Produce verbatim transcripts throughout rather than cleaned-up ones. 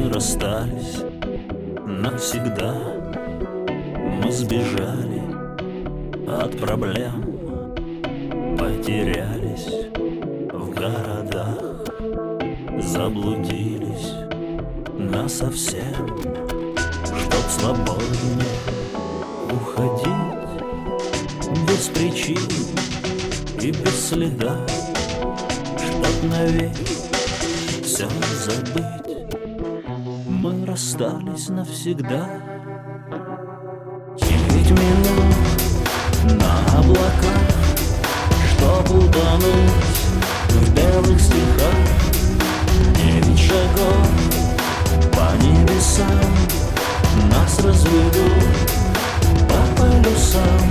Мы расстались навсегда, мы сбежали от проблем, потерялись в городах, заблудились насовсем, чтоб свободнее уходить без причин и без следа, чтоб навек все забыть. Мы расстались навсегда. Девять минут на облаках, чтоб утонуть в белых стихах. Девять шагов по небесам нас разведут по полюсам.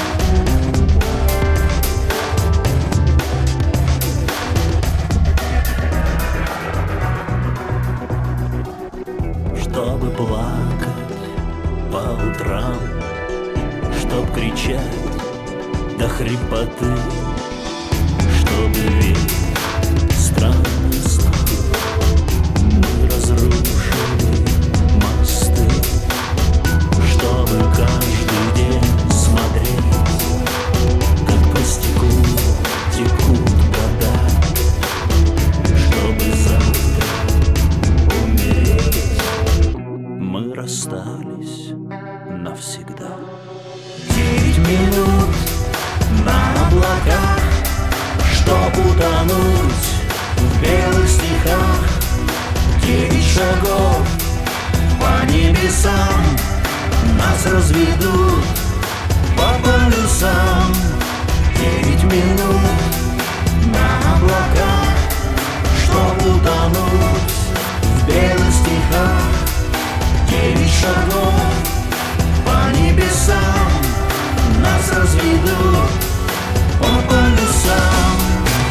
Чтобы плакать по утрам, чтоб кричать до хрипоты, чтобы верить в странный сон. Мы разрушили мосты, чтобы каждый день смотреть, как по стеклу текут года, чтобы завтра умереть. Мы расстались навсегда. Девять минут на облаках, чтоб утонуть в белых стихах. Девять шагов по небесам нас разведут по полюсам. Девять минут на облаках, чтоб утонуть в белых стихах. Девять шагов по небесам нас разведут по полюсам.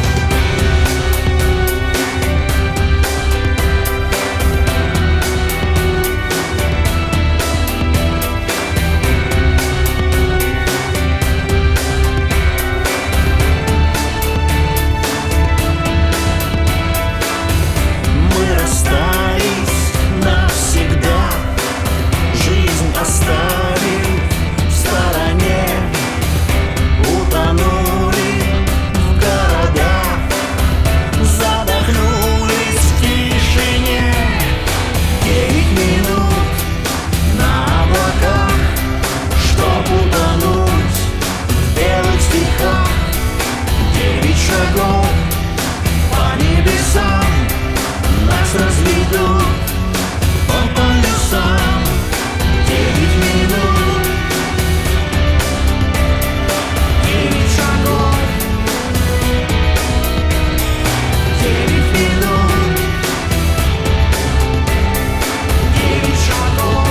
Мы расстались навсегда, жизнь оставив в стороне, утонули в городах, задохнулись в тишине. Девять минут на облаках, чтоб утонуть в белых стихах. Девять шагов по небесам нас разведут по полюсам. Девять минут, девять шагов, девять минут, девять шагов.